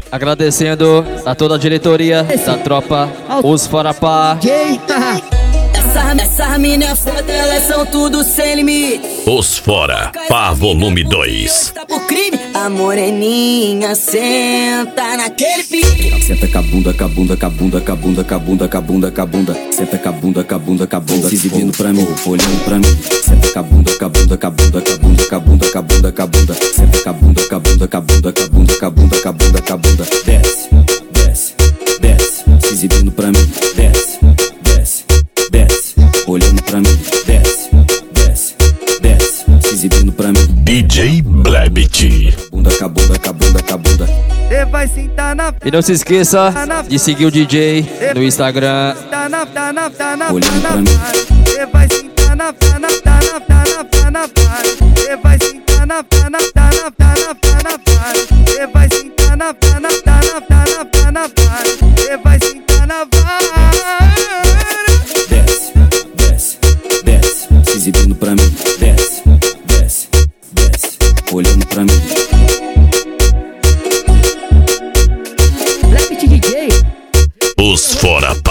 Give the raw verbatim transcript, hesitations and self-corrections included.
Agradecendo a toda a diretoria da tropa Os Fora Pá. Essa, essa mina é foda, elas são tudo sem limite. Os Fora Pá Volume dois. Tá por crime, a moreninha senta naquele pique. Senta com a bunda, com a bunda, com a bunda, com a bunda, com a bunda, com a bunda, com a bunda. Senta com a bunda, com a bunda, com a bunda, se exibindo pra mim, olhando pra mim. Senta com a bunda, com a bunda, com a bunda, com a bunda, com a bunda, com a bunda, com a bunda. Senta com a bunda, com a bunda, com a bunda, com a bunda, com a bunda, com a bunda, com a bunda. Desce, desce, desce, se exibindo pra mim. Desce, desce, desce, olhando pra mim. Desce, desce, desce, se exibindo pra mim. D J Blebit. Bunda, com a bunda, com a bunda, com a bunda. Cê vai sentar na E não se esqueça de seguir o D J no Instagram. tá na tá na tá na Olhando pra mim. Cê vai sentar na tá na tá na tá na tá na Cê vai sentar na tá na tá na tá na tá na Cê vai sentar na tá na tá na tá na tá na Cê vai sentar na vara. Desce, desce, desce, se exibindo pra mim. Desce, desce, desce, olhando pra mim. Os Fora Pá.